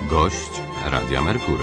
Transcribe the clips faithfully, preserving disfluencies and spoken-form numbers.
Gość Radia Merkury.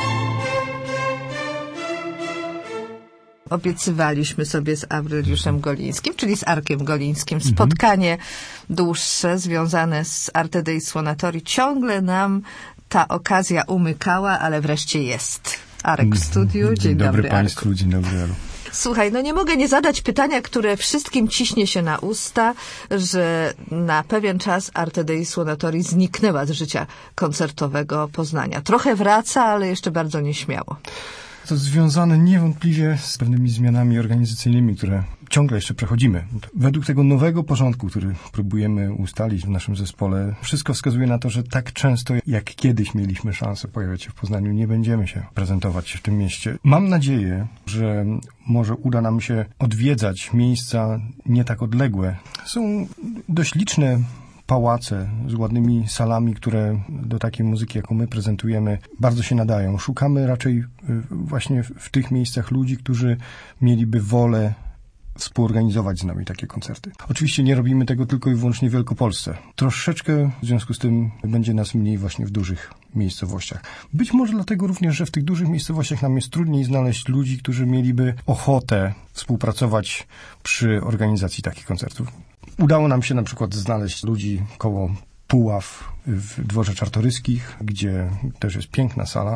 Obiecywaliśmy sobie z Aureliuszem Golińskim, czyli z Arkiem Golińskim, spotkanie dłuższe związane z Arte dei Suonatori. Ciągle nam ta okazja umykała, ale wreszcie jest. Arek w studiu. Dzień, Dzień dobry, dobry Państwu, Arku. dzień dobry Alu. Słuchaj, no nie mogę nie zadać pytania, które wszystkim ciśnie się na usta, że na pewien czas Arte dei Suonatori zniknęła z życia koncertowego Poznania. Trochę wraca, ale jeszcze bardzo nieśmiało. To związane niewątpliwie z pewnymi zmianami organizacyjnymi, które ciągle jeszcze przechodzimy. Według tego nowego porządku, który próbujemy ustalić w naszym zespole, wszystko wskazuje na to, że tak często jak kiedyś mieliśmy szansę pojawiać się w Poznaniu, nie będziemy się prezentować w tym mieście. Mam nadzieję, że może uda nam się odwiedzać miejsca nie tak odległe. Są dość liczne pałace z ładnymi salami, które do takiej muzyki, jaką my prezentujemy, bardzo się nadają. Szukamy raczej właśnie w tych miejscach ludzi, którzy mieliby wolę współorganizować z nami takie koncerty. Oczywiście nie robimy tego tylko i wyłącznie w Wielkopolsce. Troszeczkę w związku z tym będzie nas mniej właśnie w dużych miejscowościach. Być może dlatego również, że w tych dużych miejscowościach nam jest trudniej znaleźć ludzi, którzy mieliby ochotę współpracować przy organizacji takich koncertów. Udało nam się na przykład znaleźć ludzi koło Puław w Dworze Czartoryskich, gdzie też jest piękna sala.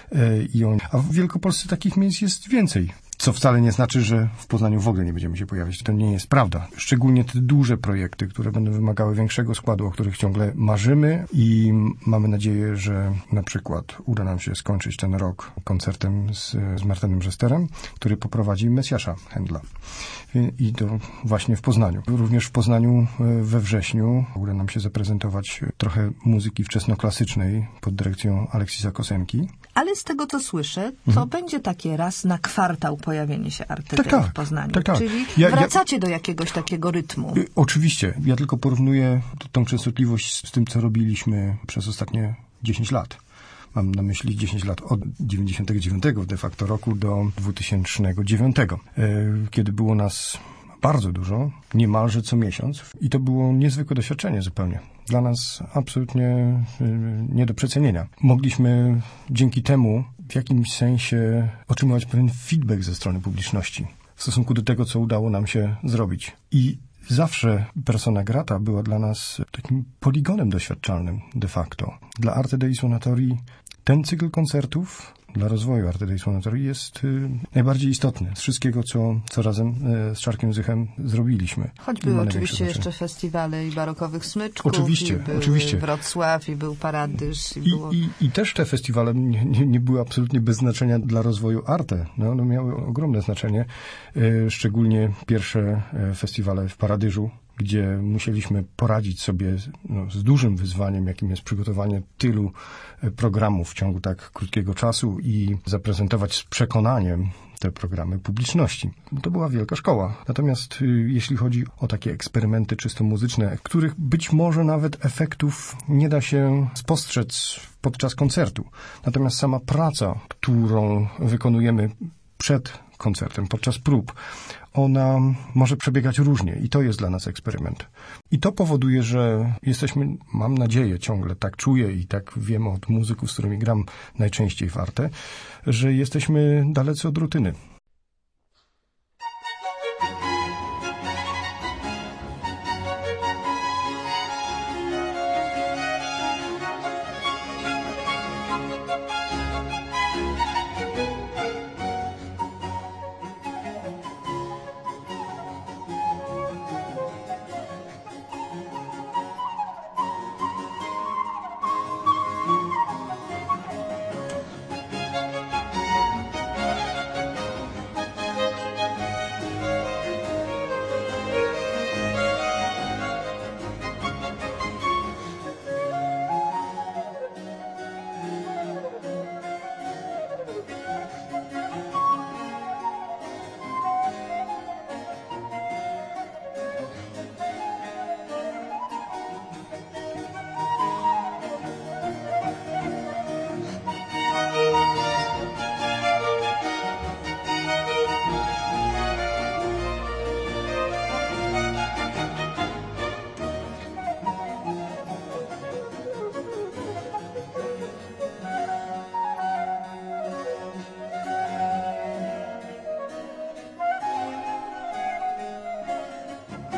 I on... A w Wielkopolsce takich miejsc jest więcej. Co wcale nie znaczy, że w Poznaniu w ogóle nie będziemy się pojawiać. To nie jest prawda. Szczególnie te duże projekty, które będą wymagały większego składu, o których ciągle marzymy i mamy nadzieję, że na przykład uda nam się skończyć ten rok koncertem z, z Martinem Rzesterem, który poprowadzi Mesjasza Händla. I to właśnie w Poznaniu. Również w Poznaniu we wrześniu uda nam się zaprezentować trochę muzyki wczesnoklasycznej pod dyrekcją Aleksisa Kosenki. Ale z tego, co słyszę, to mhm. będzie takie raz na kwartał pojawienie się Arte tak, dei tak, w Poznaniu. Tak, tak. Czyli ja, wracacie ja, do jakiegoś takiego rytmu. Y, oczywiście. Ja tylko porównuję tą częstotliwość z tym, co robiliśmy przez ostatnie dziesięć lat. Mam na myśli dziesięć lat od dziewięćdziesiątego dziewiątego de facto roku do dwutysięcznego dziewiątego, kiedy było nas bardzo dużo, niemalże co miesiąc. I to było niezwykłe doświadczenie zupełnie. Dla nas absolutnie nie do przecenienia. Mogliśmy dzięki temu w jakimś sensie otrzymywać pewien feedback ze strony publiczności w stosunku do tego, co udało nam się zrobić. I zawsze persona grata była dla nas takim poligonem doświadczalnym de facto. Dla Arte dei Suonatori ten cykl koncertów dla rozwoju Arte dei Suonatori jest y, najbardziej istotny z wszystkiego, co, co razem y, z Czarkiem Zychem zrobiliśmy. Choć były oczywiście jeszcze festiwale i barokowych smyczków, oczywiście, i był oczywiście. Wrocław, i był Paradyż. I, I, było... i, i też te festiwale nie, nie, nie były absolutnie bez znaczenia dla rozwoju Arte. No, one miały ogromne znaczenie, y, szczególnie pierwsze y, festiwale w Paradyżu, gdzie musieliśmy poradzić sobie no, z dużym wyzwaniem, jakim jest przygotowanie tylu programów w ciągu tak krótkiego czasu i zaprezentować z przekonaniem te programy publiczności. To była wielka szkoła. Natomiast y, jeśli chodzi o takie eksperymenty czysto muzyczne, których być może nawet efektów nie da się spostrzec podczas koncertu. Natomiast sama praca, którą wykonujemy przed koncertem, podczas prób, ona może przebiegać różnie i to jest dla nas eksperyment. I to powoduje, że jesteśmy, mam nadzieję, ciągle tak czuję i tak wiem od muzyków, z którymi gram najczęściej w Arte, że jesteśmy dalecy od rutyny.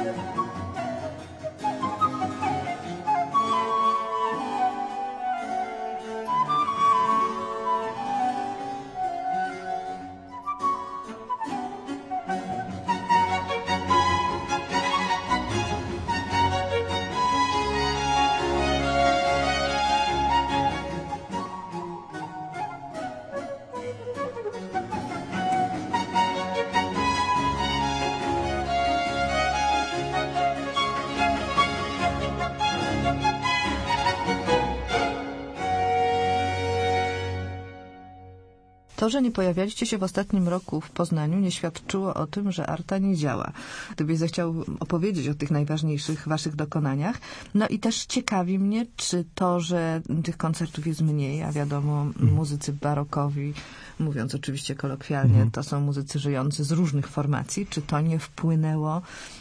To, że nie pojawialiście się w ostatnim roku w Poznaniu, nie świadczyło o tym, że Arta nie działa. Gdybyś zechciał opowiedzieć o tych najważniejszych waszych dokonaniach. No i też ciekawi mnie, czy to, że tych koncertów jest mniej, a wiadomo, mm. muzycy barokowi, mówiąc oczywiście kolokwialnie, mm. to są muzycy żyjący z różnych formacji, czy to nie wpłynęło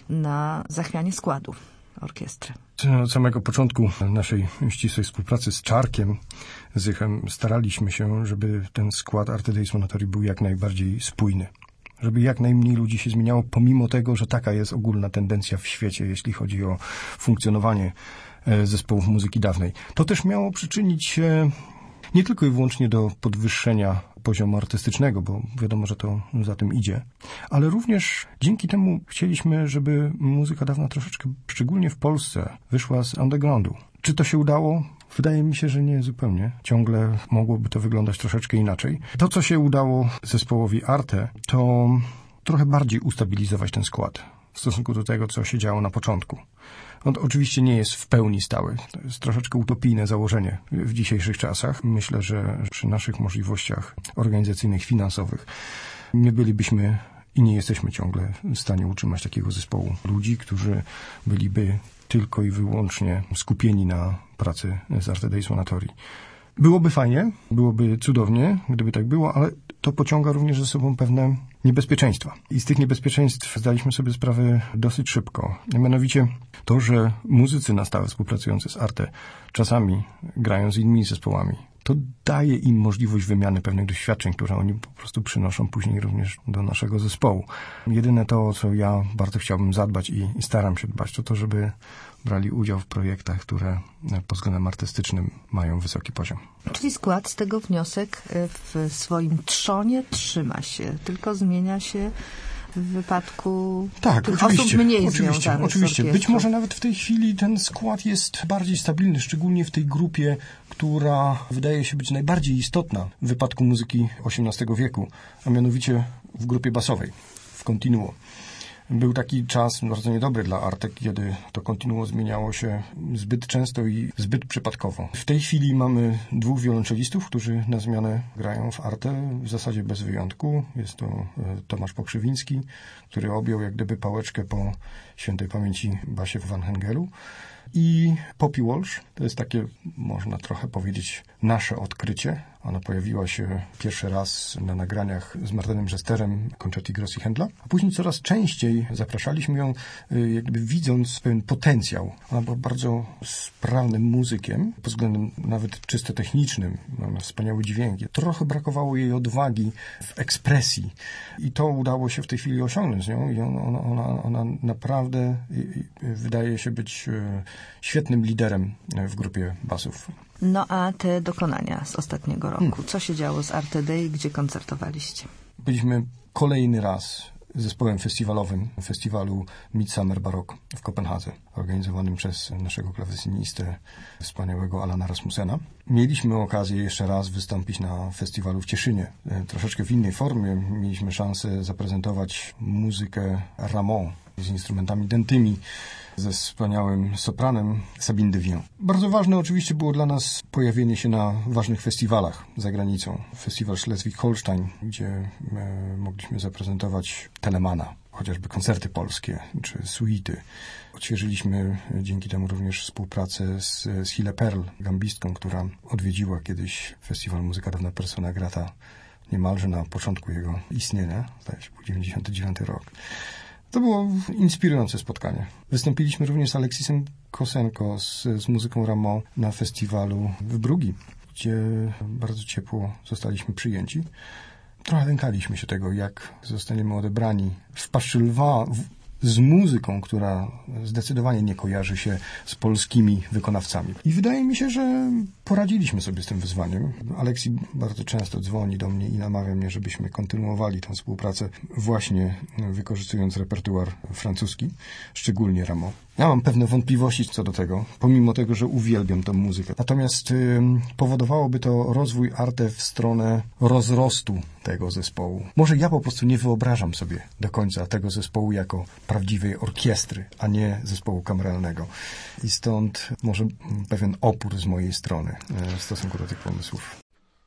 na zachwianie składu orkiestry? Od samego początku naszej ścisłej współpracy z Czarkiem Zychem staraliśmy się, żeby ten skład Arte Dei Suonatori był jak najbardziej spójny. Żeby jak najmniej ludzi się zmieniało, pomimo tego, że taka jest ogólna tendencja w świecie, jeśli chodzi o funkcjonowanie zespołów muzyki dawnej. To też miało przyczynić się nie tylko i wyłącznie do podwyższenia poziomu artystycznego, bo wiadomo, że to za tym idzie, ale również dzięki temu chcieliśmy, żeby muzyka dawna troszeczkę, szczególnie w Polsce, wyszła z undergroundu. Czy to się udało? Wydaje mi się, że nie zupełnie. Ciągle mogłoby to wyglądać troszeczkę inaczej. To, co się udało zespołowi Arte, to trochę bardziej ustabilizować ten skład w stosunku do tego, co się działo na początku. On oczywiście nie jest w pełni stały. To jest troszeczkę utopijne założenie w dzisiejszych czasach. Myślę, że przy naszych możliwościach organizacyjnych, finansowych nie bylibyśmy i nie jesteśmy ciągle w stanie utrzymać takiego zespołu ludzi, którzy byliby tylko i wyłącznie skupieni na pracy z Arte Dei Suonatori. Byłoby fajnie, byłoby cudownie, gdyby tak było, ale to pociąga również ze sobą pewne niebezpieczeństwa. I z tych niebezpieczeństw zdaliśmy sobie sprawę dosyć szybko. Mianowicie to, że muzycy na stałe współpracujący z Arte czasami grają z innymi zespołami, to daje im możliwość wymiany pewnych doświadczeń, które oni po prostu przynoszą później również do naszego zespołu. Jedyne to, o co ja bardzo chciałbym zadbać i, i staram się dbać, to to, żeby brali udział w projektach, które pod względem artystycznym mają wysoki poziom. Czyli skład z tego wniosek w swoim trzonie trzyma się, tylko zmienia się w wypadku tak, tych oczywiście, osób mniej oczywiście, związanych oczywiście. z Być może nawet w tej chwili ten skład jest bardziej stabilny, szczególnie w tej grupie, która wydaje się być najbardziej istotna w wypadku muzyki osiemnastego wieku, a mianowicie w grupie basowej, w Continuo. Był taki czas bardzo niedobry dla Arte, kiedy to Continuo zmieniało się zbyt często i zbyt przypadkowo. W tej chwili mamy dwóch wiolonczelistów, którzy na zmianę grają w Arte, w zasadzie bez wyjątku. Jest to Tomasz Pokrzywiński, który objął jak gdyby pałeczkę po świętej pamięci Basie Van Hengelu. I Poppy Walsh, to jest takie, można trochę powiedzieć, nasze odkrycie. Ona pojawiła się pierwszy raz na nagraniach z Martinem Jesterem Concerti Grossi Händla, a później coraz częściej zapraszaliśmy ją, jakby widząc pewien potencjał. Ona była bardzo sprawnym muzykiem, pod względem nawet czysto technicznym. Ma wspaniały dźwięk. Trochę brakowało jej odwagi w ekspresji i to udało się w tej chwili osiągnąć z nią i ona, ona, ona naprawdę wydaje się być świetnym liderem w grupie basów. No a te dokonania z ostatniego roku, hmm. co się działo z Arte Dei, gdzie koncertowaliście? Byliśmy kolejny raz zespołem festiwalowym festiwalu Midsummer Baroque w Kopenhadze, organizowanym przez naszego klawesynistę, wspaniałego Alana Rasmussena. Mieliśmy okazję jeszcze raz wystąpić na festiwalu w Cieszynie, troszeczkę w innej formie. Mieliśmy szansę zaprezentować muzykę Rameau z instrumentami dętymi, ze wspaniałym sopranem Sabine Devian. Bardzo ważne oczywiście było dla nas pojawienie się na ważnych festiwalach za granicą. Festiwal Schleswig-Holstein, gdzie e, mogliśmy zaprezentować Telemana, chociażby koncerty polskie czy suity. Odświeżyliśmy dzięki temu również współpracę z, z Hille Perl, gambistką, która odwiedziła kiedyś festiwal Muzyka Dawna Persona Grata niemalże na początku jego istnienia, zdaje się, był dziewięćdziesiąty dziewiąty rok. To było inspirujące spotkanie. Wystąpiliśmy również z Aleksisem Kosenko z, z muzyką Rameau na festiwalu w Brugi, gdzie bardzo ciepło zostaliśmy przyjęci. Trochę lękaliśmy się tego, jak zostaniemy odebrani w paszczy lwa w, z muzyką, która zdecydowanie nie kojarzy się z polskimi wykonawcami. I wydaje mi się, że poradziliśmy sobie z tym wyzwaniem. Aleksi bardzo często dzwoni do mnie i namawia mnie, żebyśmy kontynuowali tę współpracę właśnie wykorzystując repertuar francuski, szczególnie Rameau. Ja mam pewne wątpliwości co do tego, pomimo tego, że uwielbiam tę muzykę. Natomiast y, powodowałoby to rozwój Arte w stronę rozrostu tego zespołu. Może ja po prostu nie wyobrażam sobie do końca tego zespołu jako prawdziwej orkiestry, a nie zespołu kameralnego. I stąd może pewien opór z mojej strony y, w stosunku do tych pomysłów.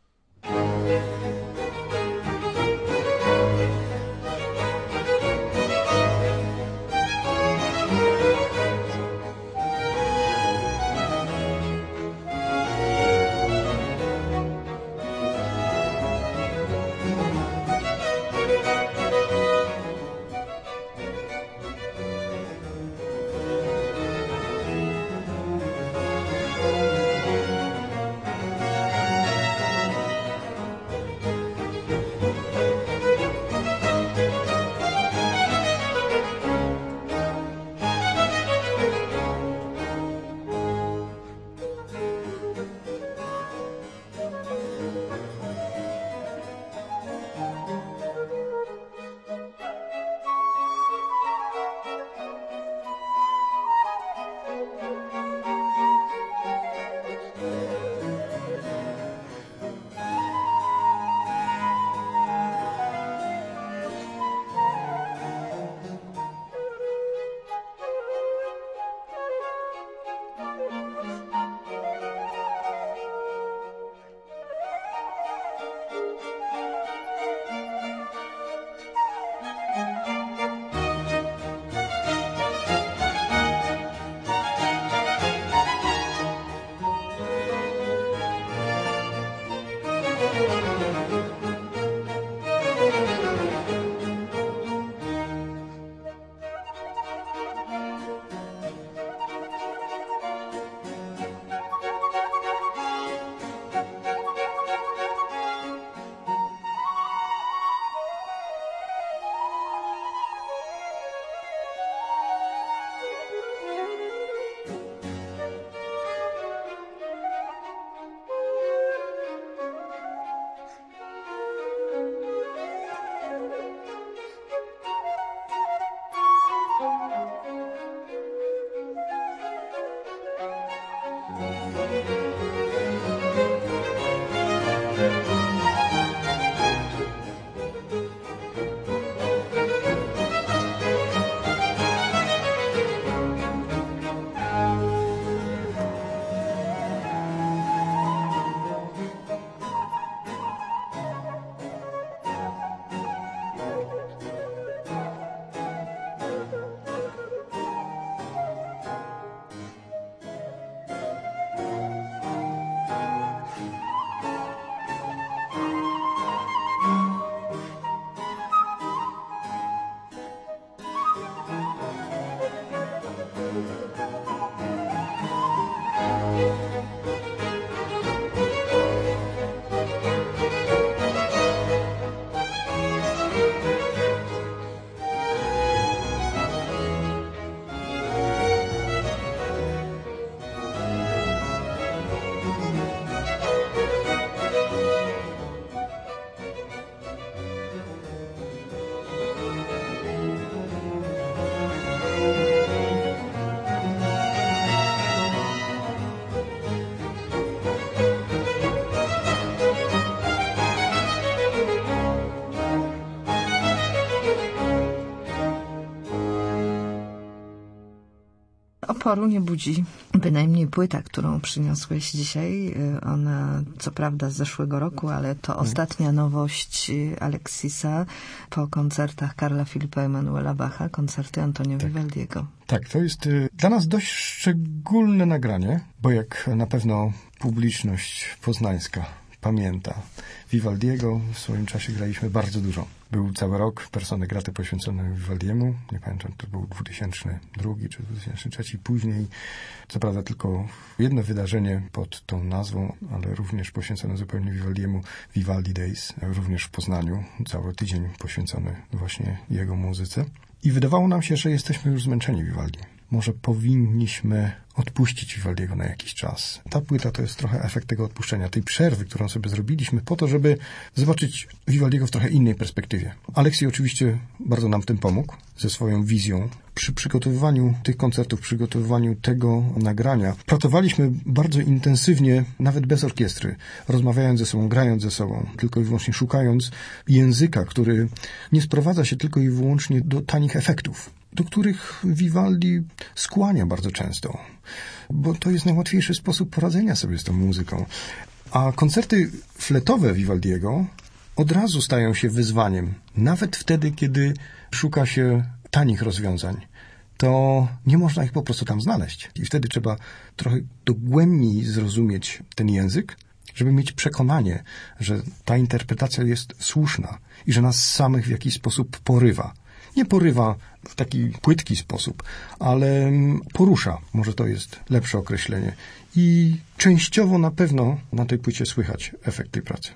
Oporu nie budzi bynajmniej płyta, którą przyniosłeś dzisiaj. Ona co prawda z zeszłego roku, ale to ostatnia nowość Aleksisa po koncertach Karla Filipa Emanuela Bacha, koncerty Antonio tak. Vivaldiego. Tak, to jest y, dla nas dość szczególne nagranie, bo jak na pewno publiczność poznańska pamięta Vivaldiego, w swoim czasie graliśmy bardzo dużo. Był cały rok Persone Grate poświęcony Vivaldiemu. Nie pamiętam, czy to był dwa tysiące drugi czy dwa tysiące trzeci. Później, co prawda tylko jedno wydarzenie pod tą nazwą, ale również poświęcone zupełnie Vivaldiemu, Vivaldi Days, również w Poznaniu. Cały tydzień poświęcony właśnie jego muzyce. I wydawało nam się, że jesteśmy już zmęczeni Vivaldi. Może powinniśmy odpuścić Vivaldiego na jakiś czas. Ta płyta to jest trochę efekt tego odpuszczenia, tej przerwy, którą sobie zrobiliśmy po to, żeby zobaczyć Vivaldiego w trochę innej perspektywie. Aleksiej oczywiście bardzo nam w tym pomógł, ze swoją wizją. Przy przygotowywaniu tych koncertów, przygotowywaniu tego nagrania pracowaliśmy bardzo intensywnie, nawet bez orkiestry, rozmawiając ze sobą, grając ze sobą, tylko i wyłącznie szukając języka, który nie sprowadza się tylko i wyłącznie do tanich efektów, do których Vivaldi skłania bardzo często, bo to jest najłatwiejszy sposób poradzenia sobie z tą muzyką. A koncerty fletowe Vivaldiego od razu stają się wyzwaniem, nawet wtedy, kiedy szuka się tanich rozwiązań, to nie można ich po prostu tam znaleźć. I wtedy trzeba trochę dogłębniej zrozumieć ten język, żeby mieć przekonanie, że ta interpretacja jest słuszna i że nas samych w jakiś sposób porywa. Nie porywa w taki płytki sposób, ale porusza. Może to jest lepsze określenie. I częściowo na pewno na tej płycie słychać efekt tej pracy.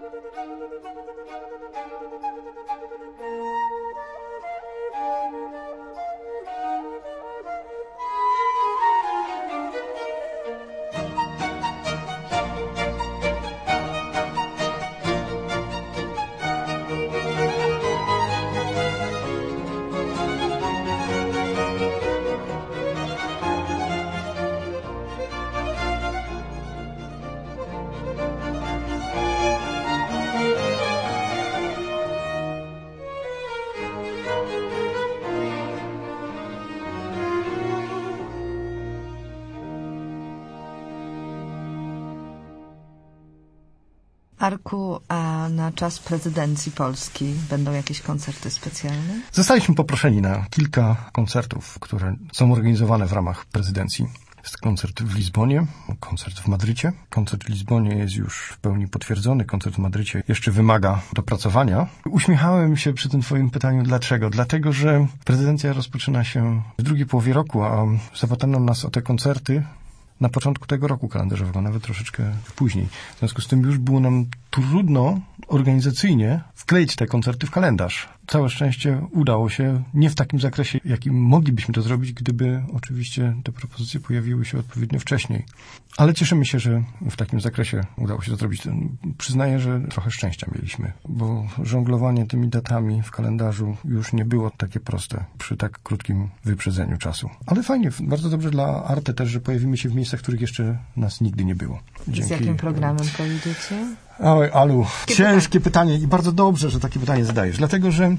Arku, a na czas prezydencji Polski będą jakieś koncerty specjalne? Zostaliśmy poproszeni na kilka koncertów, które są organizowane w ramach prezydencji. Jest koncert w Lizbonie, koncert w Madrycie. Koncert w Lizbonie jest już w pełni potwierdzony, koncert w Madrycie jeszcze wymaga dopracowania. Uśmiechałem się przy tym twoim pytaniu dlaczego. Dlatego, że prezydencja rozpoczyna się w drugiej połowie roku, a zapytano nas o te koncerty na początku tego roku kalendarzowego, nawet troszeczkę później. W związku z tym już było nam trudno organizacyjnie wkleić te koncerty w kalendarz. Całe szczęście udało się, nie w takim zakresie, jakim moglibyśmy to zrobić, gdyby oczywiście te propozycje pojawiły się odpowiednio wcześniej. Ale cieszymy się, że w takim zakresie udało się to zrobić. Przyznaję, że trochę szczęścia mieliśmy, bo żonglowanie tymi datami w kalendarzu już nie było takie proste przy tak krótkim wyprzedzeniu czasu. Ale fajnie, bardzo dobrze dla Arte też, że pojawimy się w miejscach, w których jeszcze nas nigdy nie było. Dzięki. Z jakim programem pojedziecie? Oj, Alu, Ciekawe. ciężkie pytanie i bardzo dobrze, że takie pytanie zadajesz, dlatego, że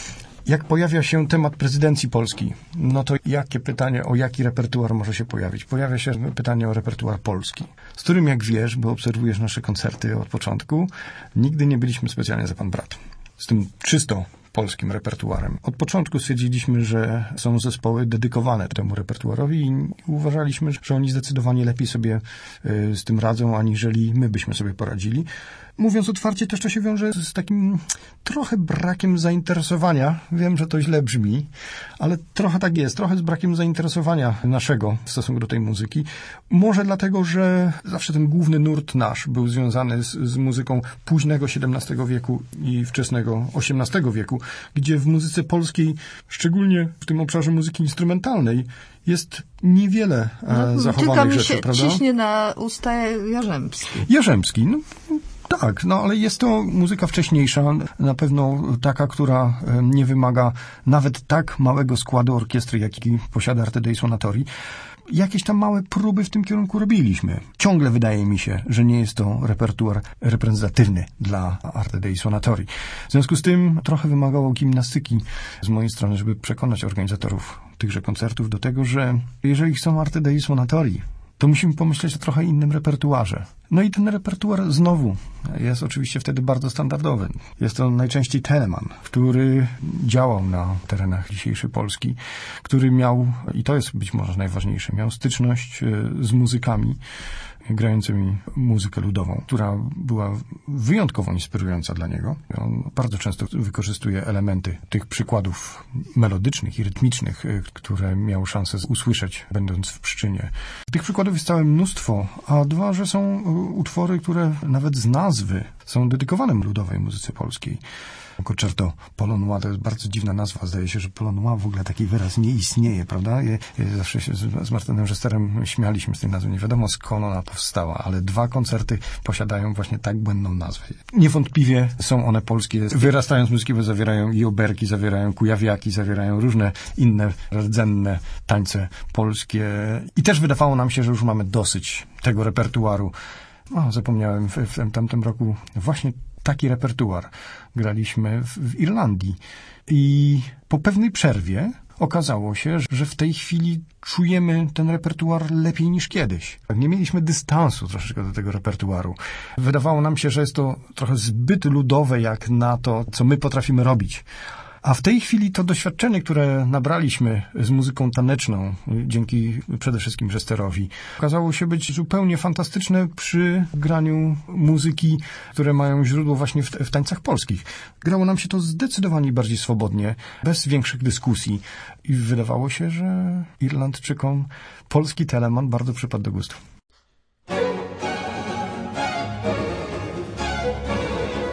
jak pojawia się temat prezydencji Polski, no to jakie pytanie, o jaki repertuar może się pojawić? Pojawia się pytanie o repertuar polski, z którym, jak wiesz, bo obserwujesz nasze koncerty od początku, nigdy nie byliśmy specjalnie za pan brat. Z tym czysto polskim repertuarem. Od początku stwierdziliśmy, że są zespoły dedykowane temu repertuarowi i uważaliśmy, że oni zdecydowanie lepiej sobie z tym radzą, aniżeli my byśmy sobie poradzili. Mówiąc otwarcie, też to się wiąże z takim trochę brakiem zainteresowania. Wiem, że to źle brzmi, ale trochę tak jest. Trochę z brakiem zainteresowania naszego w stosunku do tej muzyki. Może dlatego, że zawsze ten główny nurt nasz był związany z, z muzyką późnego siedemnastego wieku i wczesnego osiemnastego wieku, gdzie w muzyce polskiej, szczególnie w tym obszarze muzyki instrumentalnej, jest niewiele no, zachowanych rzeczy, prawda? Tylko mi się ciśnie na usta Jarzębski. Jarzębski, no tak, no ale jest to muzyka wcześniejsza, na pewno taka, która nie wymaga nawet tak małego składu orkiestry, jaki posiada Arte dei Suonatori. Jakieś tam małe próby w tym kierunku robiliśmy. Ciągle wydaje mi się, że nie jest to repertuar reprezentatywny dla Arte dei Suonatori. W związku z tym trochę wymagało gimnastyki z mojej strony, żeby przekonać organizatorów tychże koncertów do tego, że jeżeli chcą Arte dei Suonatori, to musimy pomyśleć o trochę innym repertuarze. No i ten repertuar znowu jest oczywiście wtedy bardzo standardowy. Jest to najczęściej Telemann, który działał na terenach dzisiejszej Polski, który miał, i to jest być może najważniejsze, miał styczność z muzykami grającymi muzykę ludową, która była wyjątkowo inspirująca dla niego. On bardzo często wykorzystuje elementy tych przykładów melodycznych i rytmicznych, które miał szansę usłyszeć, będąc w Pszczynie. Tych przykładów jest całe mnóstwo, a dwa, że są utwory, które nawet z nazwy są dedykowane ludowej muzyce polskiej. Concerto Polonois to jest bardzo dziwna nazwa. Zdaje się, że Polonois w ogóle taki wyraz nie istnieje, prawda? Ja, ja zawsze się z, z Martynem Żesterem śmialiśmy z tej nazwy. Nie wiadomo, skąd ona powstała, ale dwa koncerty posiadają właśnie tak błędną nazwę. Niewątpliwie są one polskie. Wyrastając muzyki, zawierają i oberki, zawierają kujawiaki, zawierają różne inne rdzenne tańce polskie. I też wydawało nam się, że już mamy dosyć tego repertuaru. O, zapomniałem, w, w tamtym roku właśnie taki repertuar graliśmy w, w Irlandii. I po pewnej przerwie okazało się, że w tej chwili czujemy ten repertuar lepiej niż kiedyś. Nie mieliśmy dystansu troszeczkę do tego repertuaru. Wydawało nam się, że jest to trochę zbyt ludowe jak na to, co my potrafimy robić. A w tej chwili to doświadczenie, które nabraliśmy z muzyką taneczną, dzięki przede wszystkim Żesterowi, okazało się być zupełnie fantastyczne przy graniu muzyki, które mają źródło właśnie w, w tańcach polskich. Grało nam się to zdecydowanie bardziej swobodnie, bez większych dyskusji i wydawało się, że Irlandczykom polski Telemann bardzo przypadł do gustu.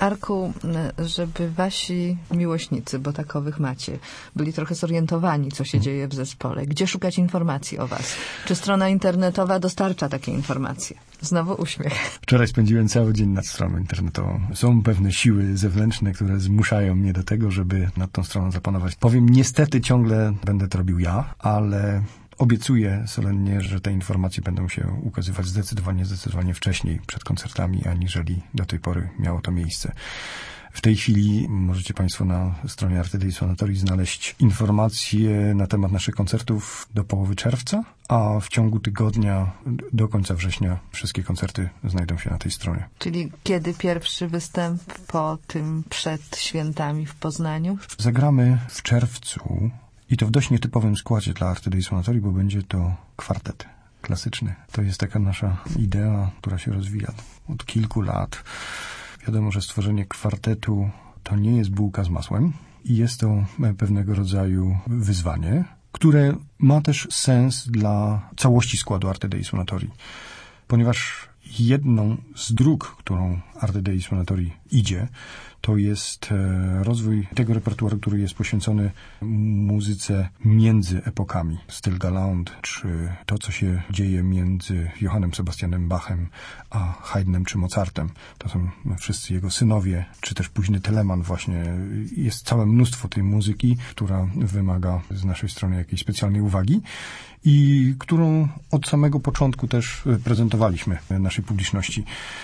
Arku, żeby wasi miłośnicy, bo takowych macie, byli trochę zorientowani, co się dzieje w zespole, gdzie szukać informacji o was? Czy strona internetowa dostarcza takie informacje? Znowu uśmiech. Wczoraj spędziłem cały dzień nad stroną internetową. Są pewne siły zewnętrzne, które zmuszają mnie do tego, żeby nad tą stroną zapanować. Powiem, niestety ciągle będę to robił ja, ale obiecuję solennie, że te informacje będą się ukazywać zdecydowanie, zdecydowanie wcześniej, przed koncertami, aniżeli do tej pory miało to miejsce. W tej chwili możecie Państwo na stronie Arte dei Suonatori znaleźć informacje na temat naszych koncertów do połowy czerwca, a w ciągu tygodnia do końca września wszystkie koncerty znajdą się na tej stronie. Czyli kiedy pierwszy występ po tym przed świętami w Poznaniu? Zagramy w czerwcu i to w dość nietypowym składzie dla Arte dei Suonatori, bo będzie to kwartet klasyczny. To jest taka nasza idea, która się rozwija od kilku lat. Wiadomo, że stworzenie kwartetu to nie jest bułka z masłem i jest to pewnego rodzaju wyzwanie, które ma też sens dla całości składu Arte dei Suonatori, ponieważ jedną z dróg, którą Arte dei Suonatori idzie, to jest rozwój tego repertuaru, który jest poświęcony muzyce między epokami. Styl Galant, czy to, co się dzieje między Johannem Sebastianem Bachem a Haydnem czy Mozartem. To są wszyscy jego synowie, czy też późny Telemann właśnie. Jest całe mnóstwo tej muzyki, która wymaga z naszej strony jakiejś specjalnej uwagi i którą od samego początku też prezentowaliśmy naszej publiczności.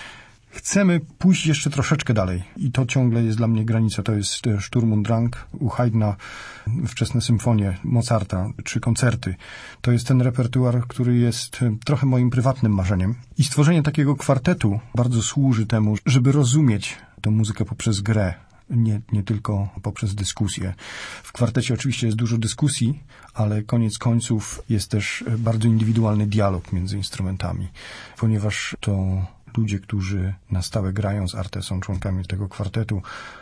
Chcemy pójść jeszcze troszeczkę dalej i to ciągle jest dla mnie granica. To jest Sturm und Drang u Haydna, wczesne symfonie Mozarta czy koncerty. To jest ten repertuar, który jest trochę moim prywatnym marzeniem. I stworzenie takiego kwartetu bardzo służy temu, żeby rozumieć tę muzykę poprzez grę. Nie, nie tylko poprzez dyskusję. W kwartecie oczywiście jest dużo dyskusji, ale koniec końców jest też bardzo indywidualny dialog między instrumentami, ponieważ to ludzie, którzy na stałe grają z Arte, są członkami tego kwartetu,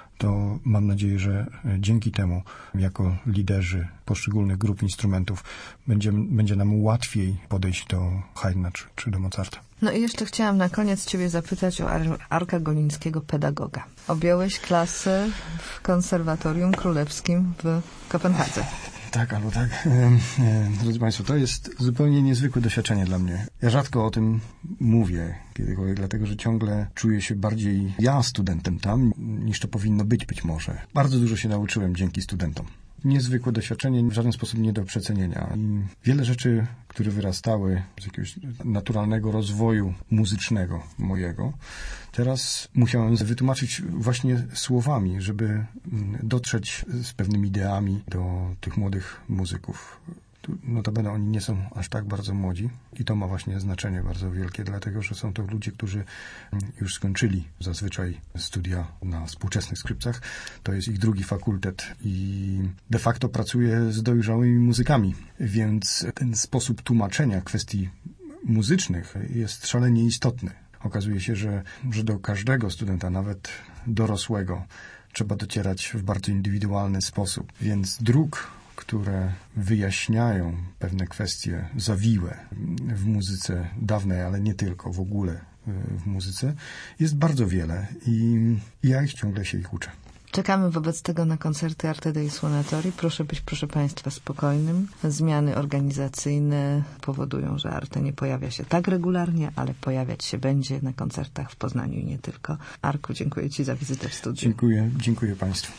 to mam nadzieję, że dzięki temu, jako liderzy poszczególnych grup instrumentów, będzie, będzie nam łatwiej podejść do Haydna czy, czy do Mozarta. No i jeszcze chciałam na koniec ciebie zapytać o Ar- Arka Golińskiego, pedagoga. Objąłeś klasę w Konserwatorium Królewskim w Kopenhadze. Tak, albo tak. Drodzy Państwo, to jest zupełnie niezwykłe doświadczenie dla mnie. Ja rzadko o tym mówię kiedykolwiek, dlatego że ciągle czuję się bardziej ja studentem tam, niż to powinno być być może. Bardzo dużo się nauczyłem dzięki studentom. Niezwykłe doświadczenie, w żaden sposób nie do przecenienia. I wiele rzeczy, które wyrastały z jakiegoś naturalnego rozwoju muzycznego mojego, teraz musiałem wytłumaczyć właśnie słowami, żeby dotrzeć z pewnymi ideami do tych młodych muzyków. Notabene oni nie są aż tak bardzo młodzi i to ma właśnie znaczenie bardzo wielkie, dlatego że są to ludzie, którzy już skończyli zazwyczaj studia na współczesnych skrzypcach. To jest ich drugi fakultet i de facto pracuje z dojrzałymi muzykami, więc ten sposób tłumaczenia kwestii muzycznych jest szalenie istotny. Okazuje się, że, że do każdego studenta, nawet dorosłego, trzeba docierać w bardzo indywidualny sposób, więc dróg, które wyjaśniają pewne kwestie zawiłe w muzyce dawnej, ale nie tylko, w ogóle w muzyce, jest bardzo wiele i ja ich ciągle się ich uczę. Czekamy wobec tego na koncerty Arte dei Suonatori. Proszę być, proszę Państwa, spokojnym. Zmiany organizacyjne powodują, że Arte nie pojawia się tak regularnie, ale pojawiać się będzie na koncertach w Poznaniu i nie tylko. Arku, dziękuję Ci za wizytę w studiu. Dziękuję, dziękuję Państwu.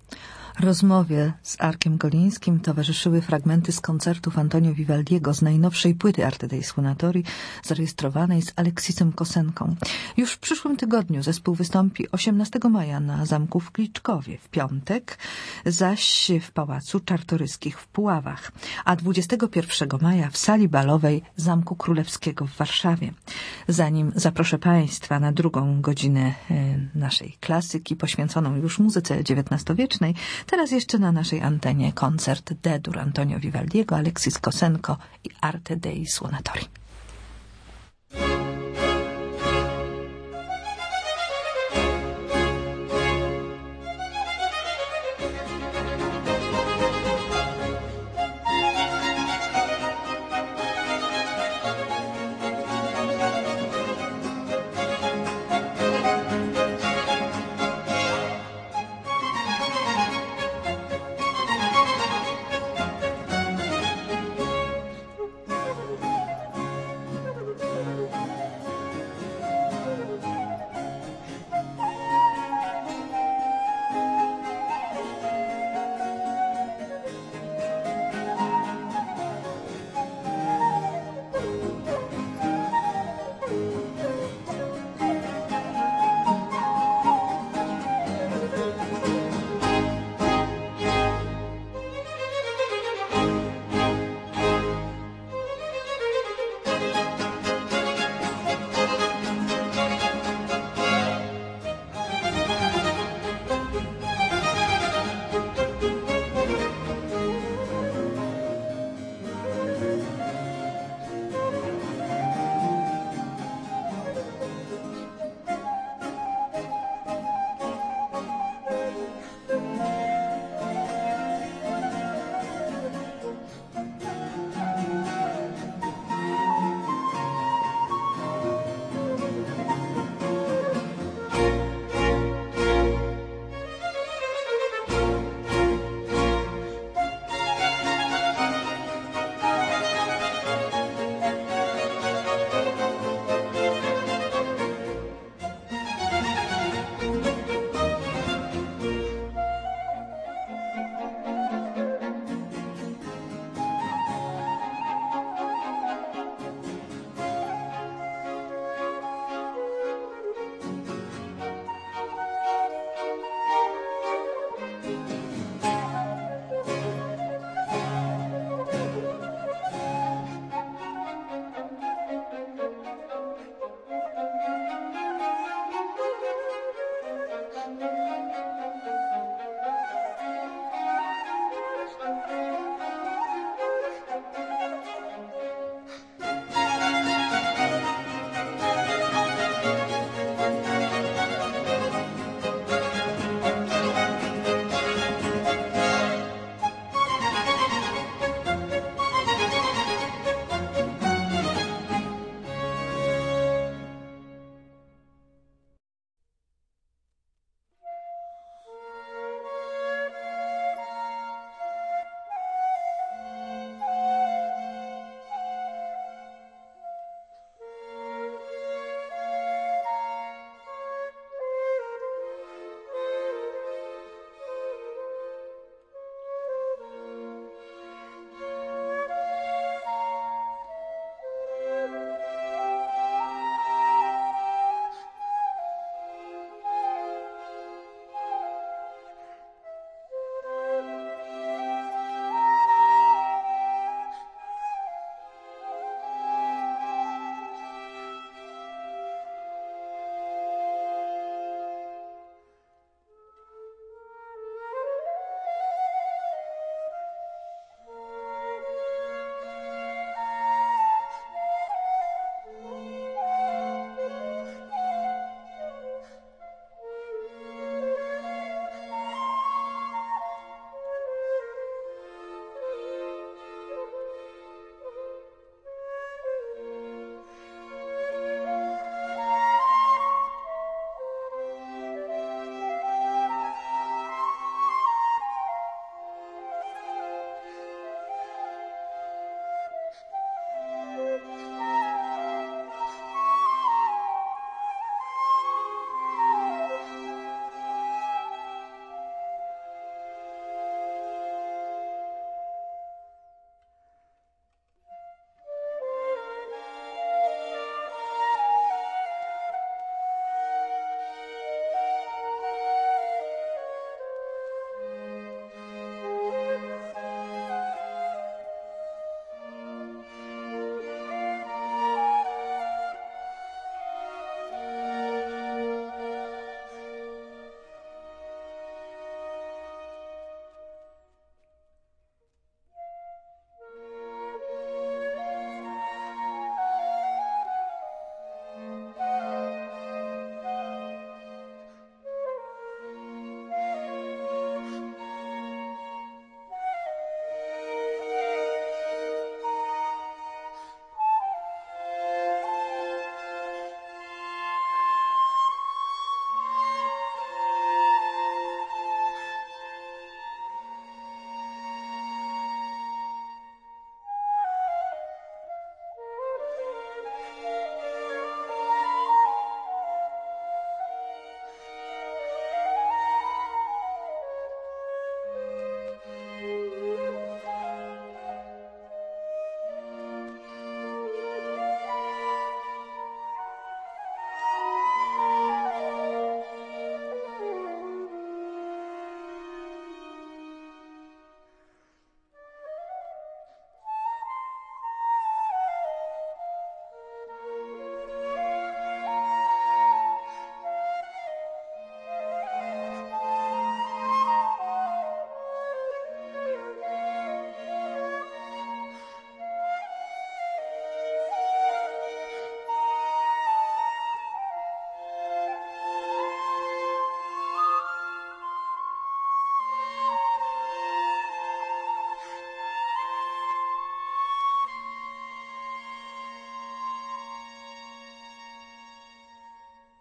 Rozmowie z Arkiem Golińskim towarzyszyły fragmenty z koncertów Antonio Vivaldiego z najnowszej płyty Arte dei Suonatori, zarejestrowanej z Aleksisem Kosenką. Już w przyszłym tygodniu zespół wystąpi osiemnastego maja na zamku w Kliczkowie, w piątek zaś w Pałacu Czartoryskich w Puławach, a dwudziestego pierwszego maja w sali balowej Zamku Królewskiego w Warszawie. Zanim zaproszę Państwa na drugą godzinę naszej klasyki poświęconą już muzyce dziewiętnastowiecznej, teraz jeszcze na naszej antenie koncert D-dur Antonio Vivaldiego, Aleksis Kosenko i Arte dei Suonatori.